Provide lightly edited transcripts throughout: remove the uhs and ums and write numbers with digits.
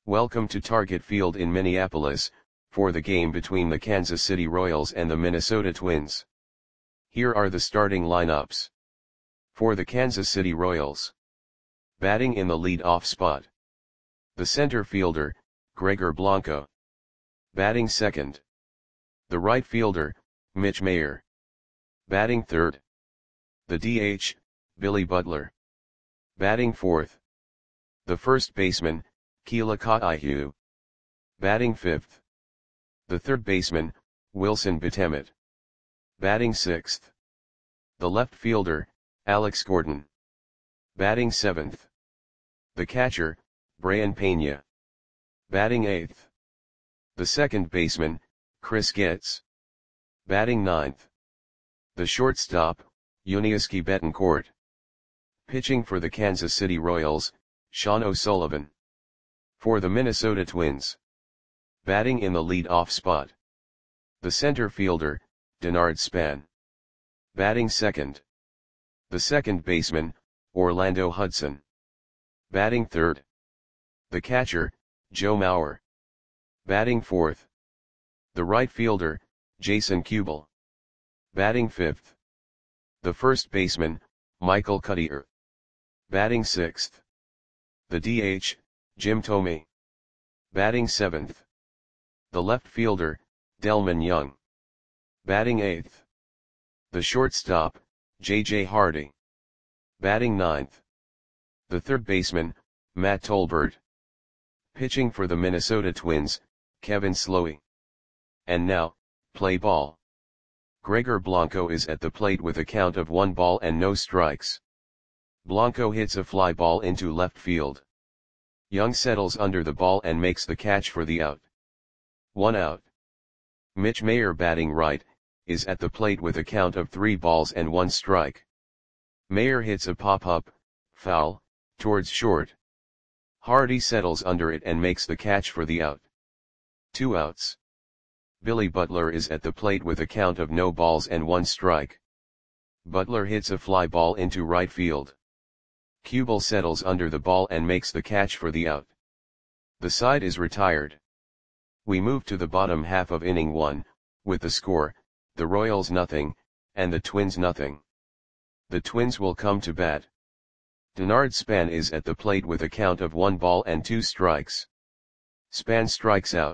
Welcome to Target Field in Minneapolis, for the game between the Kansas City Royals and the Minnesota Twins. Here are the starting lineups. For the Kansas City Royals. Batting in the lead-off spot. The center fielder, Gregor Blanco. Batting second. The right fielder, Mitch Mayer. Batting third. The DH, Billy Butler. Batting fourth. The first baseman, Keila Ka'aihu. Batting fifth. The third baseman, Wilson Betemet. Batting sixth. The left fielder, Alex Gordon. Batting seventh. The catcher, Brayan Peña. Batting eighth. The second baseman, Chris Getz. Batting ninth. The shortstop, Yuniesky Betancourt. Pitching for the Kansas City Royals, Sean O'Sullivan. For the Minnesota Twins. Batting in the lead-off spot. The center fielder, Denard Span. Batting second. The second baseman, Orlando Hudson. Batting third. The catcher, Joe Mauer. Batting fourth. The right fielder, Jason Kubel. Batting fifth. The first baseman, Michael Cuddyer. Batting sixth. The DH, Jim Thome. Batting seventh. The left fielder, Delman Young. Batting eighth. The shortstop, J.J. Hardy. Batting ninth. The third baseman, Matt Tolbert. Pitching for the Minnesota Twins, Kevin Slowey. And now, play ball. Gregor Blanco is at the plate with a count of 1 ball and no strikes. Blanco hits a fly ball into left field. Young settles under the ball and makes the catch for the out. 1 out. Mitch Mayer, batting right, is at the plate with a count of 3 balls and 1 strike. Mayer hits a pop-up, foul, towards short. Hardy settles under it and makes the catch for the out. 2 outs. Billy Butler is at the plate with a count of no balls and 1 strike. Butler hits a fly ball into right field. Kubel settles under the ball and makes the catch for the out. The side is retired. We move to the bottom half of inning 1, with the score, the Royals 0, and the Twins 0. The Twins will come to bat. Denard Span is at the plate with a count of 1 ball and 2 strikes. Span strikes out.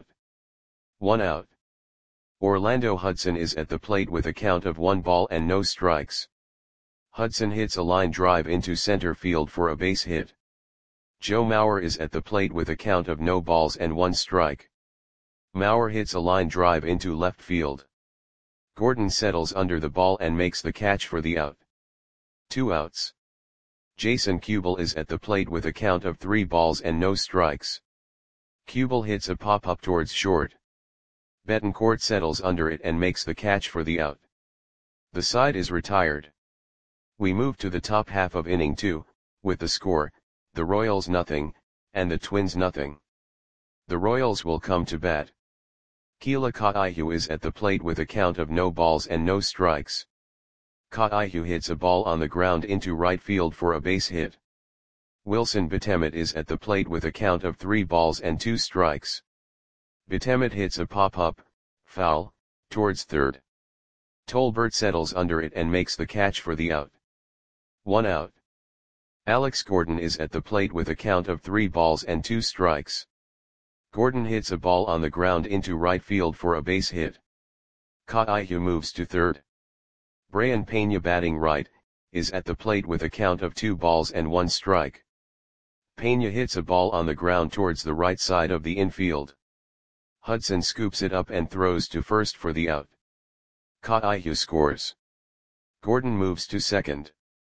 1 out. Orlando Hudson is at the plate with a count of 1 ball and no strikes. Hudson hits a line drive into center field for a base hit. Joe Mauer is at the plate with a count of no balls and 1 strike. Mauer hits a line drive into left field. Gordon settles under the ball and makes the catch for the out. 2 outs. Jason Kubel is at the plate with a count of 3 balls and no strikes. Kubel hits a pop-up towards short. Betancourt settles under it and makes the catch for the out. The side is retired. We move to the top half of inning 2, with the score, the Royals 0, and the Twins 0. The Royals will come to bat. Keila Ka'aihu is at the plate with a count of no balls and no strikes. Ka'aihu hits a ball on the ground into right field for a base hit. Wilson Betemet is at the plate with a count of 3 balls and 2 strikes. Betemet hits a pop-up, foul, towards third. Tolbert settles under it and makes the catch for the out. 1 out. Alex Gordon is at the plate with a count of 3 balls and 2 strikes. Gordon hits a ball on the ground into right field for a base hit. Ka'aihu moves to third. Brayan Peña, batting right, is at the plate with a count of 2 balls and 1 strike. Peña hits a ball on the ground towards the right side of the infield. Hudson scoops it up and throws to first for the out. Ka'aihu scores. Gordon moves to second.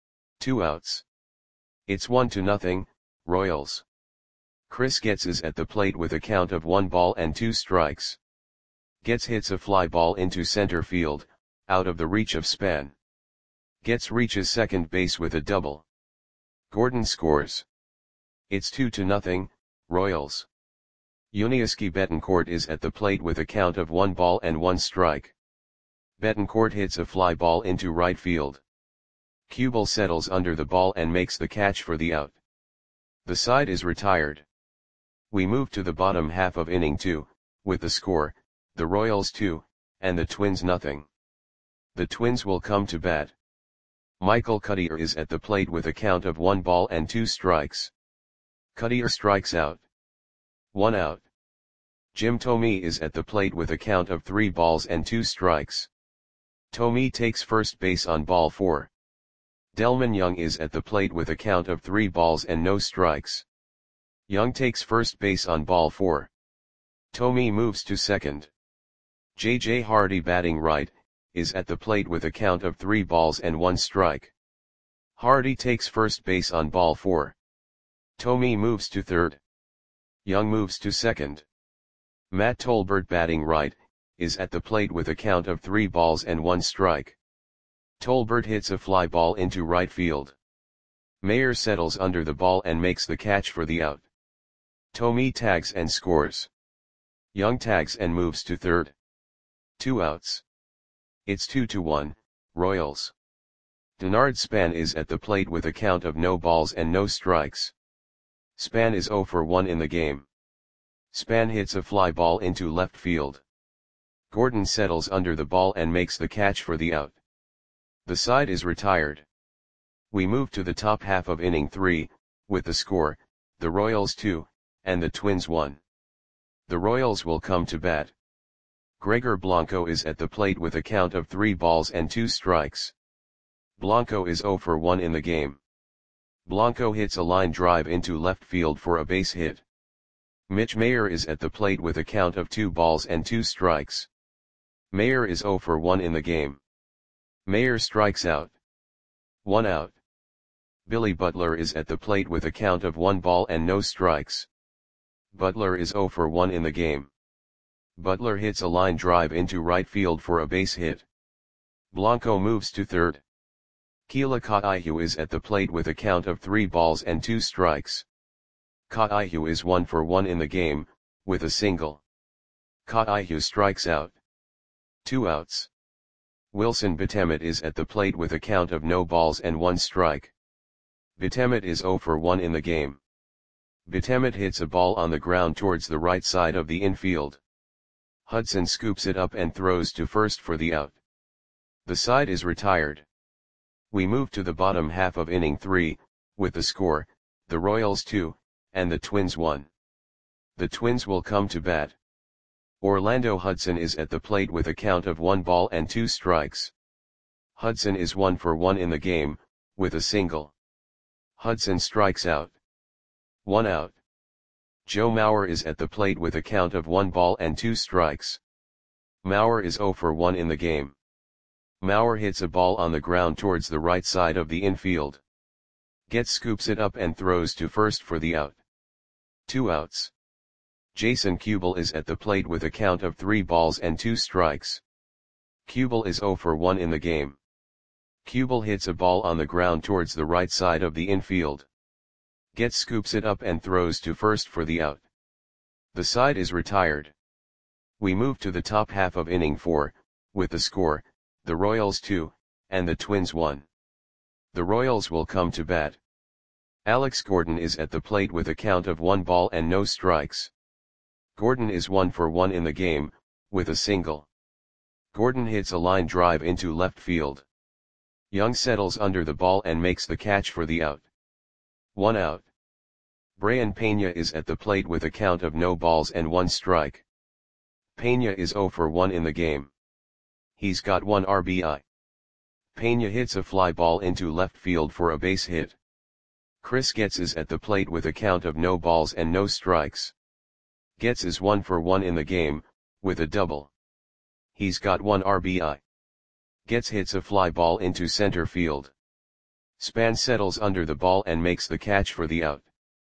2 outs. It's 1-0, Royals. Chris Getz is at the plate with a count of 1 ball and 2 strikes. Getz hits a fly ball into center field, out of the reach of Span. Getz reaches second base with a double. Gordon scores. It's 2-0, Royals. Yuniesky Betancourt is at the plate with a count of 1 ball and 1 strike. Betancourt hits a fly ball into right field. Kubel settles under the ball and makes the catch for the out. The side is retired. We move to the bottom half of inning 2, with the score, the Royals 2, and the Twins nothing. The Twins will come to bat. Michael Cuddyer is at the plate with a count of 1 ball and 2 strikes. Cuddyer strikes out. 1 out. Jim Thome is at the plate with a count of 3 balls and 2 strikes. Thome takes first base on ball 4. Delmon Young is at the plate with a count of 3 balls and no strikes. Young takes first base on ball 4. Thome moves to second. J.J. Hardy, batting right, is at the plate with a count of 3 balls and 1 strike. Hardy takes first base on ball 4. Thome moves to third. Young moves to second. Matt Tolbert, batting right, is at the plate with a count of 3 balls and 1 strike. Tolbert hits a fly ball into right field. Mayer settles under the ball and makes the catch for the out. Thome tags and scores. Young tags and moves to third. 2 outs. It's 2-1, Royals. Denard Span is at the plate with a count of no balls and no strikes. Span is 0 for 1 in the game. Span hits a fly ball into left field. Gordon settles under the ball and makes the catch for the out. The side is retired. We move to the top half of inning 3, with the score, the Royals 2, and the Twins 1. The Royals will come to bat. Gregor Blanco is at the plate with a count of 3 balls and 2 strikes. Blanco is 0 for 1 in the game. Blanco hits a line drive into left field for a base hit. Mitch Mayer is at the plate with a count of 2 balls and 2 strikes. Mayer is 0 for 1 in the game. Mayer strikes out. 1 out. Billy Butler is at the plate with a count of 1 ball and no strikes. Butler is 0 for 1 in the game. Butler hits a line drive into right field for a base hit. Blanco moves to third. Keila Kaihu is at the plate with a count of 3 balls and 2 strikes. Kaihu is 1 for 1 in the game, with a single. Kaihu strikes out. 2 outs. Wilson Betemet is at the plate with a count of no balls and 1 strike. Betemet is 0 for 1 in the game. Betemet hits a ball on the ground towards the right side of the infield. Hudson scoops it up and throws to first for the out. The side is retired. We move to the bottom half of inning 3, with the score, the Royals 2, and the Twins 1. The Twins will come to bat. Orlando Hudson is at the plate with a count of 1 ball and 2 strikes. Hudson is 1 for 1 in the game, with a single. Hudson strikes out. 1 out. Joe Mauer is at the plate with a count of 1 ball and 2 strikes. Mauer is 0 for 1 in the game. Mauer hits a ball on the ground towards the right side of the infield. Getz scoops it up and throws to first for the out. 2 outs. Jason Kubel is at the plate with a count of 3 balls and 2 strikes. Kubel is 0 for 1 in the game. Kubel hits a ball on the ground towards the right side of the infield. Getz scoops it up and throws to first for the out. The side is retired. We move to the top half of inning 4, with the score, the Royals 2, and the Twins 1. The Royals will come to bat. Alex Gordon is at the plate with a count of 1 ball and no strikes. Gordon is 1 for 1 in the game, with a single. Gordon hits a line drive into left field. Young settles under the ball and makes the catch for the out. 1 out. Brayan Peña is at the plate with a count of no balls and 1 strike. Peña is 0 for 1 in the game. He's got 1 RBI. Peña hits a fly ball into left field for a base hit. Chris Getz is at the plate with a count of no balls and no strikes. Getz is 1 for 1 in the game, with a double. He's got 1 RBI. Getz hits a fly ball into center field. Span settles under the ball and makes the catch for the out.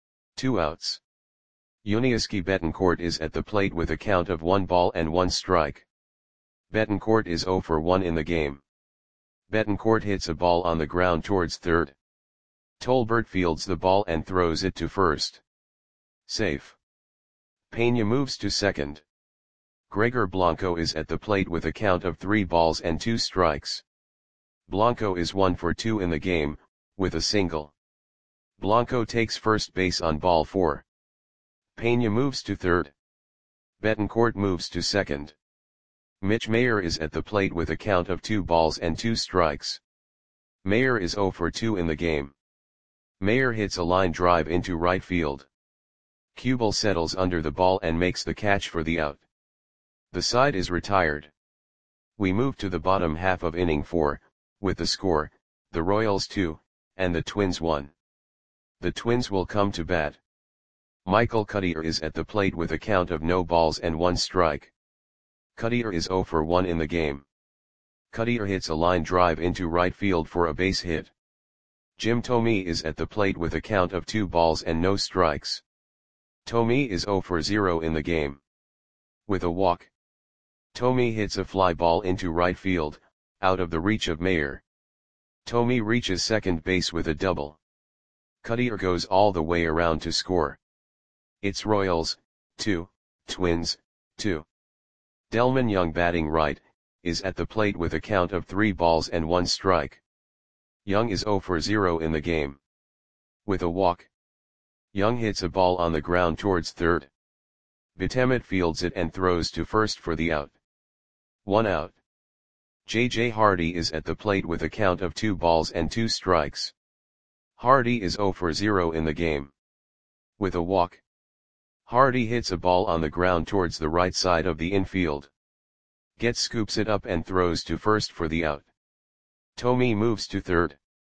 2 outs. Yuniesky Betancourt is at the plate with a count of 1 ball and 1 strike. Betancourt is 0 for 1 in the game. Betancourt hits a ball on the ground towards third. Tolbert fields the ball and throws it to first. Safe. Peña moves to second. Gregor Blanco is at the plate with a count of 3 balls and 2 strikes. Blanco is 1 for 2 in the game, with a single. Blanco takes first base on ball 4. Pena moves to third. Betancourt moves to second. Mitch Mayer is at the plate with a count of 2 balls and 2 strikes. Mayer is 0 for 2 in the game. Mayer hits a line drive into right field. Kubel settles under the ball and makes the catch for the out. The side is retired. We move to the bottom half of inning 4, with the score, the Royals 2, and the Twins 1. The Twins will come to bat. Michael Cuddyer is at the plate with a count of no balls and 1 strike. Cuddyer is 0 for 1 in the game. Cuddyer hits a line drive into right field for a base hit. Jim Thome is at the plate with a count of 2 balls and no strikes. Thome is 0 for 0 in the game. With a walk, Thome hits a fly ball into right field, out of the reach of Mayer. Thome reaches second base with a double. Cuddyer goes all the way around to score. It's Royals, 2, Twins, 2. Delmon Young, batting right, is at the plate with a count of 3 balls and 1 strike. Young is 0 for 0 in the game. With a walk, Young hits a ball on the ground towards third. Betemet fields it and throws to first for the out. 1 out. J.J. Hardy is at the plate with a count of 2 balls and 2 strikes. Hardy is 0 for 0 in the game. With a walk, Hardy hits a ball on the ground towards the right side of the infield. Getz scoops it up and throws to first for the out. Thome moves to third.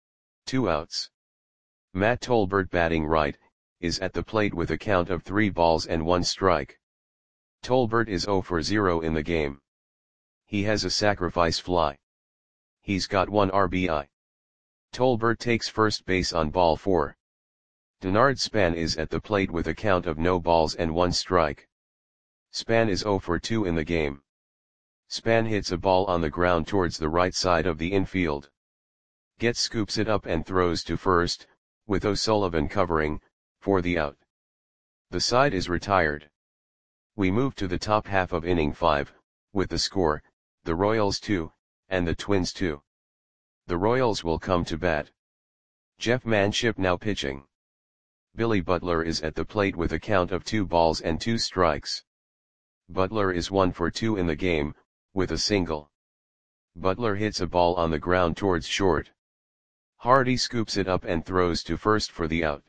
2 outs. Matt Tolbert, batting right, is at the plate with a count of 3 balls and 1 strike. Tolbert is 0 for 0 in the game. He has a sacrifice fly. He's got 1 RBI. Tolbert takes first base on ball 4. Denard Span is at the plate with a count of no balls and 1 strike. Span is 0 for 2 in the game. Span hits a ball on the ground towards the right side of the infield. Getz scoops it up and throws to first, with O'Sullivan covering, for the out. The side is retired. We move to the top half of inning 5, with the score, the Royals 2, and the Twins 2. The Royals will come to bat. Jeff Manship now pitching. Billy Butler is at the plate with a count of 2 balls and 2 strikes. Butler is 1 for 2 in the game, with a single. Butler hits a ball on the ground towards short. Hardy scoops it up and throws to first for the out.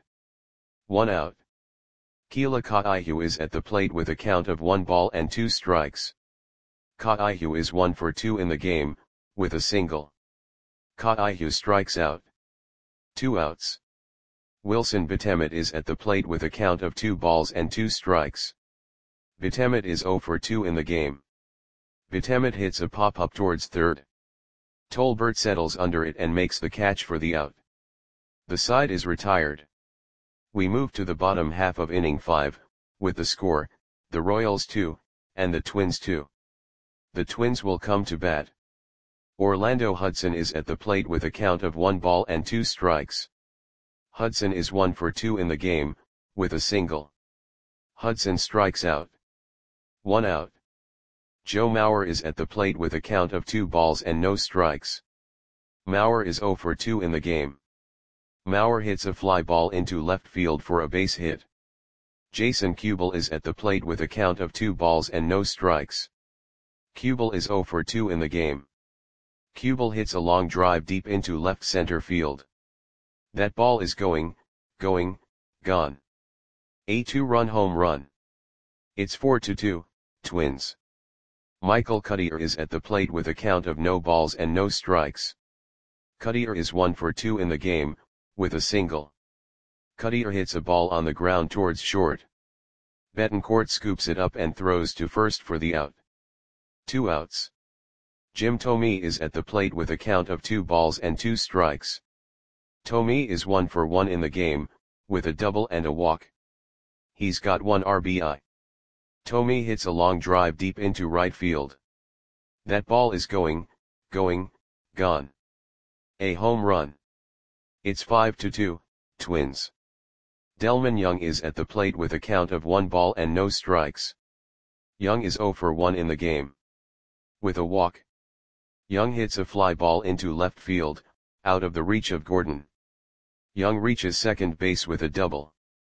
1 out. Keila Kaihu is at the plate with a count of 1 ball and 2 strikes. Kaihu is 1 for 2 in the game, with a single. Kaihu strikes out. 2 outs. Wilson Betemet is at the plate with a count of 2 balls and 2 strikes. Betemet is 0 for 2 in the game. Betemet hits a pop-up towards third. Tolbert settles under it and makes the catch for the out. The side is retired. We move to the bottom half of inning 5, with the score, the Royals 2, and the Twins 2. The Twins will come to bat. Orlando Hudson is at the plate with a count of 1 ball and 2 strikes. Hudson is 1 for 2 in the game, with a single. Hudson strikes out. 1 out. Joe Mauer is at the plate with a count of 2 balls and no strikes. Mauer is 0 for 2 in the game. Mauer hits a fly ball into left field for a base hit. Jason Kubel is at the plate with a count of 2 balls and no strikes. Kubel is 0 for 2 in the game. Kubel hits a long drive deep into left center field. That ball is going, gone. A 2-run home run. It's 4-2, Twins. Michael Cuddyer is at the plate with a count of no balls and no strikes. Cuddyer is 1 for 2 in the game, with a single. Cuddyer hits a ball on the ground towards short. Betancourt scoops it up and throws to first for the out. 2 outs. Jim Thome is at the plate with a count of 2 balls and 2 strikes. Thome is 1 for 1 in the game, with a double and a walk. He's got 1 RBI. Thome hits a long drive deep into right field. That ball is going, gone. A home run. It's 5-2, Twins. Delmon Young is at the plate with a count of 1 ball and no strikes. Young is 0 for 1 in the game. With a walk, Young hits a fly ball into left field, out of the reach of Gordon. Young reaches second base with a double.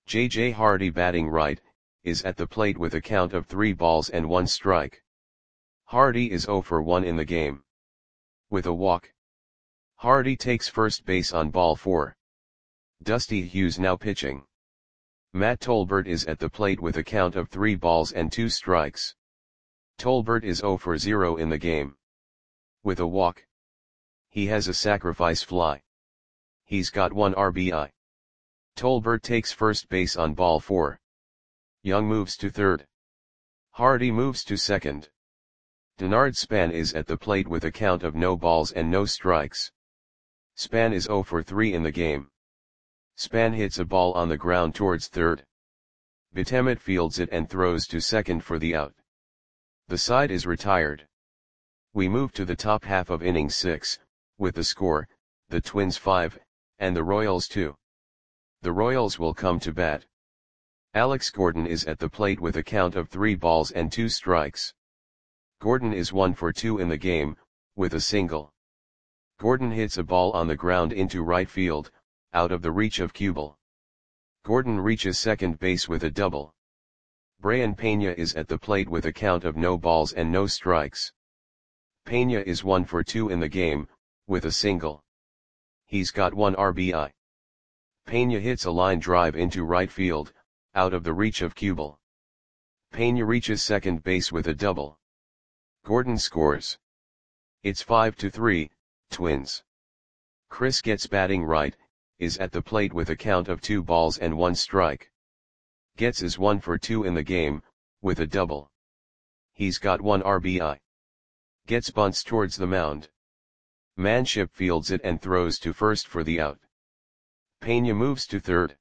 J.J. Hardy batting right, is at the plate with a count of 3 balls and 1 strike. Hardy is 0 for 1 in the game. With a walk. Hardy takes first base on ball 4. Dusty Hughes now pitching. Matt Tolbert is at the plate with a count of 3 balls and 2 strikes. Tolbert is 0 for 0 in the game. With a walk. He has a sacrifice fly. He's got 1 RBI. Tolbert takes first base on ball 4. Young moves to third. Hardy moves to second. Denard Span is at the plate with a count of no balls and no strikes. Span is 0 for 3 in the game. Span hits a ball on the ground towards third. Betemet fields it and throws to second for the out. The side is retired. We move to the top half of inning 6, with the score, the Twins 5, and the Royals 2. The Royals will come to bat. Alex Gordon is at the plate with a count of 3 balls and 2 strikes. Gordon is 1 for 2 in the game, with a single. Gordon hits a ball on the ground into right field, out of the reach of Kubel. Gordon reaches second base with a double. Brayan Peña is at the plate with a count of no balls and no strikes. Peña is 1 for 2 in the game, with a single. He's got 1 RBI. Peña hits a line drive into right field, out of the reach of Kubel. Peña reaches second base with a double. Gordon scores. It's 5-3, Twins. Chris Getz batting right, is at the plate with a count of 2 balls and 1 strike. Getz is 1 for 2 in the game, with a double. He's got 1 RBI. Getz bunts towards the mound. Manship fields it and throws to first for the out. Peña moves to third.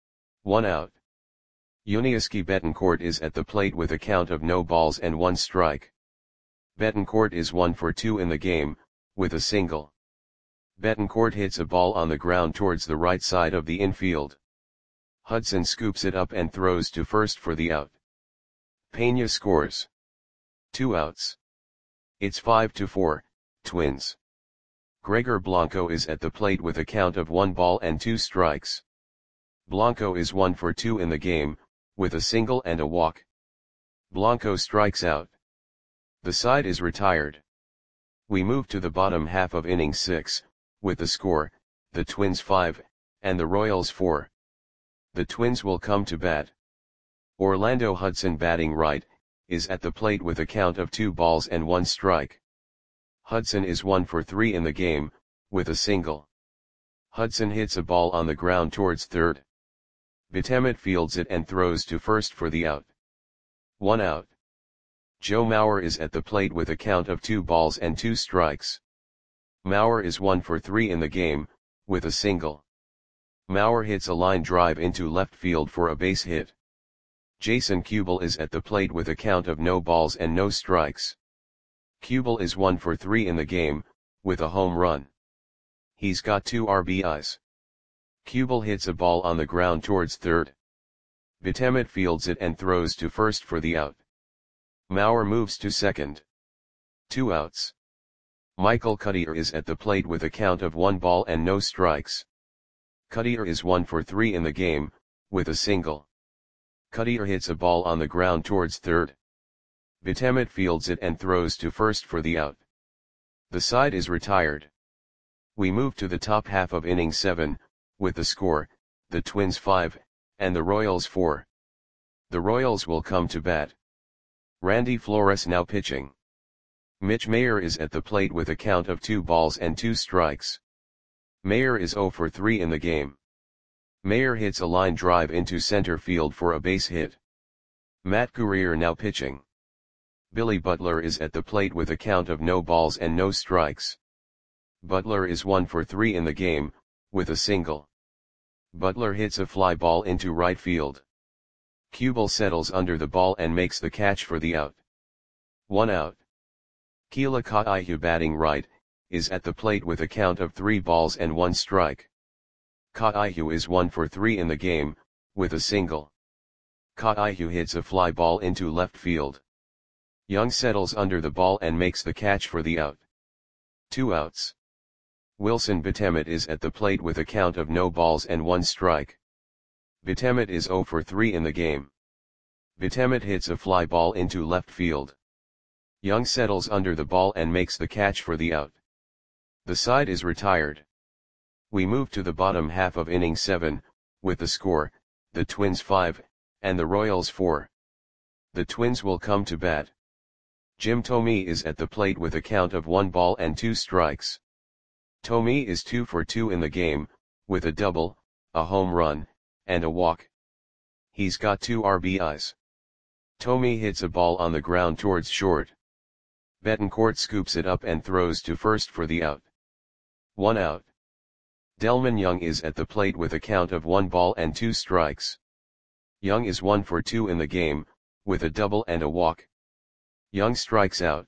1 out. Yuniesky Betancourt is at the plate with a count of no balls and 1 strike. Betancourt is 1 for 2 in the game, with a single. Betancourt hits a ball on the ground towards the right side of the infield. Hudson scoops it up and throws to first for the out. Peña scores. 2 outs. It's 5-4, Twins. Gregor Blanco is at the plate with a count of 1 ball and 2 strikes. Blanco is 1 for 2 in the game, with a single and a walk. Blanco strikes out. The side is retired. We move to the bottom half of inning 6, with the score, the Twins 5, and the Royals 4. The Twins will come to bat. Orlando Hudson batting right, is at the plate with a count of 2 balls and 1 strike. Hudson is 1 for 3 in the game, with a single. Hudson hits a ball on the ground towards third. Betemet fields it and throws to first for the out. 1 out. Joe Mauer is at the plate with a count of 2 balls and 2 strikes. Mauer is 1 for 3 in the game, with a single. Mauer hits a line drive into left field for a base hit. Jason Kubel is at the plate with a count of no balls and no strikes. Kubel is 1 for 3 in the game, with a home run. He's got 2 RBIs. Kubel hits a ball on the ground towards third. Betemet fields it and throws to first for the out. Mauer moves to second. 2 outs. Michael Cuddyer is at the plate with a count of 1 ball and no strikes. Cuddyer is 1 for 3 in the game, with a single. Cuddyer hits a ball on the ground towards third. Betemet fields it and throws to first for the out. The side is retired. We move to the top half of inning 7, with the score, the Twins 5, and the Royals 4. The Royals will come to bat. Randy Flores now pitching. Mitch Mayer is at the plate with a count of 2 balls and 2 strikes. Mayer is 0 for 3 in the game. Mayer hits a line drive into center field for a base hit. Matt Guerrier now pitching. Billy Butler is at the plate with a count of no balls and no strikes. Butler is 1 for 3 in the game, with a single. Butler hits a fly ball into right field. Kubel settles under the ball and makes the catch for the out. 1 out. Keila Kaihu batting right, is at the plate with a count of 3 balls and 1 strike. Kaihu is 1 for 3 in the game, with a single. Kaihu hits a fly ball into left field. Young settles under the ball and makes the catch for the out. 2 outs. Wilson Betemet is at the plate with a count of no balls and 1 strike. Betemet is 0 for 3 in the game. Betemet hits a fly ball into left field. Young settles under the ball and makes the catch for the out. The side is retired. We move to the bottom half of inning 7, with the score, the Twins 5, and the Royals 4. The Twins will come to bat. Jim Thome is at the plate with a count of 1 ball and 2 strikes. Thome is 2 for 2 in the game, with a double, a home run, and a walk. He's got 2 RBIs. Thome hits a ball on the ground towards short. Betancourt scoops it up and throws to first for the out. 1 out. Delmon Young is at the plate with a count of 1 ball and 2 strikes. Young is 1 for 2 in the game, with a double and a walk. Young strikes out.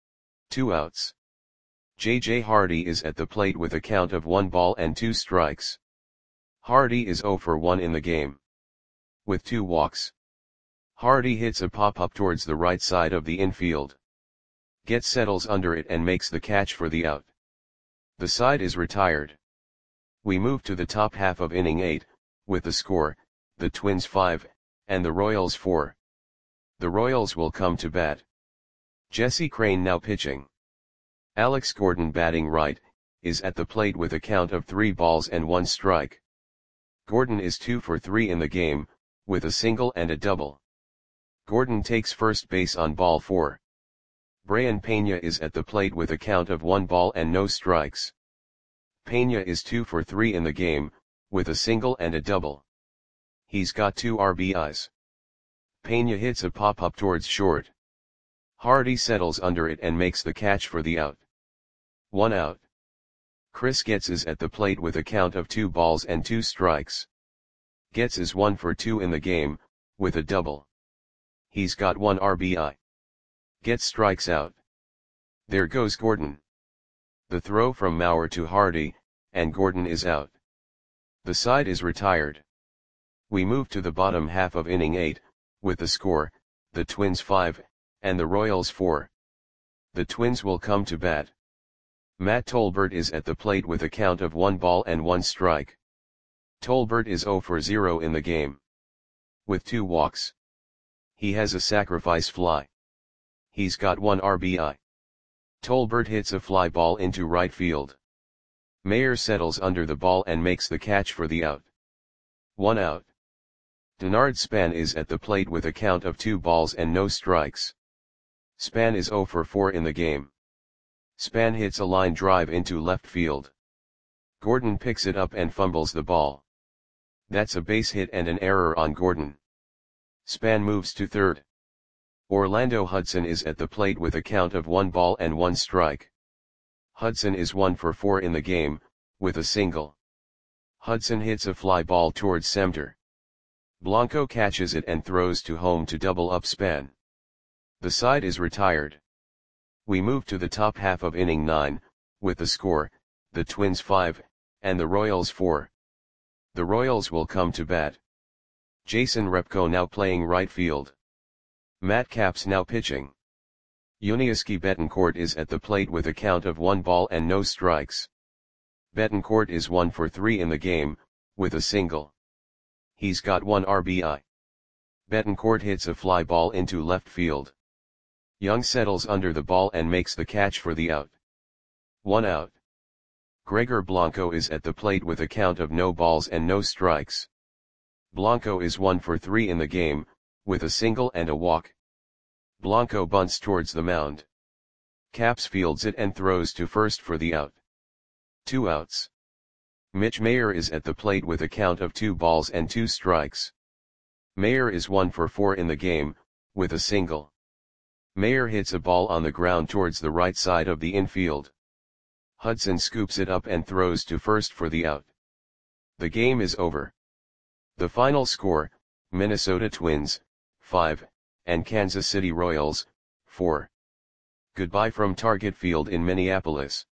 2 outs. J.J. Hardy is at the plate with a count of 1 ball and 2 strikes. Hardy is 0 for 1 in the game. With 2 walks. Hardy hits a pop-up towards the right side of the infield. Getz settles under it and makes the catch for the out. The side is retired. We move to the top half of inning 8, with the score, the Twins 5, and the Royals 4. The Royals will come to bat. Jesse Crain now pitching. Alex Gordon batting right, is at the plate with a count of 3 balls and 1 strike. Gordon is 2 for 3 in the game, with a single and a double. Gordon takes first base on ball 4. Brayan Peña is at the plate with a count of 1 ball and no strikes. Peña is 2 for 3 in the game, with a single and a double. He's got 2 RBIs. Peña hits a pop-up towards short. Hardy settles under it and makes the catch for the out. 1 out. Chris Getz is at the plate with a count of 2 balls and 2 strikes. Getz is 1 for 2 in the game, with a double. He's got 1 RBI. Getz strikes out. There goes Gordon. The throw from Mauer to Hardy, and Gordon is out. The side is retired. We move to the bottom half of inning 8, with the score, the Twins 5, and the Royals 4. The Twins will come to bat. Matt Tolbert is at the plate with a count of 1 ball and 1 strike. Tolbert is 0 for 0 in the game. With 2 walks. He has a sacrifice fly. He's got 1 RBI. Tolbert hits a fly ball into right field. Mayer settles under the ball and makes the catch for the out. 1 out. Denard Span is at the plate with a count of 2 balls and no strikes. Span is 0 for 4 in the game. Span hits a line drive into left field. Gordon picks it up and fumbles the ball. That's a base hit and an error on Gordon. Span moves to third. Orlando Hudson is at the plate with a count of 1 ball and 1 strike. Hudson is 1 for 4 in the game, with a single. Hudson hits a fly ball towards center. Blanco catches it and throws to home to double up Span. The side is retired. We move to the top half of inning 9, with the score, the Twins 5, and the Royals 4. The Royals will come to bat. Jason Repko now playing right field. Matt Capps now pitching. Yuniesky Betancourt is at the plate with a count of 1 ball and no strikes. Betancourt is 1 for 3 in the game, with a single. He's got 1 RBI. Betancourt hits a fly ball into left field. Young settles under the ball and makes the catch for the out. 1 out. Gregor Blanco is at the plate with a count of no balls and no strikes. Blanco is 1 for 3 in the game, with a single and a walk. Blanco bunts towards the mound. Capps fields it and throws to first for the out. 2 outs. Mitch Mayer is at the plate with a count of 2 balls and 2 strikes. Mayer is 1 for 4 in the game, with a single. Mayer hits a ball on the ground towards the right side of the infield. Hudson scoops it up and throws to first for the out. The game is over. The final score, Minnesota Twins, 5, and Kansas City Royals, 4. Goodbye from Target Field in Minneapolis.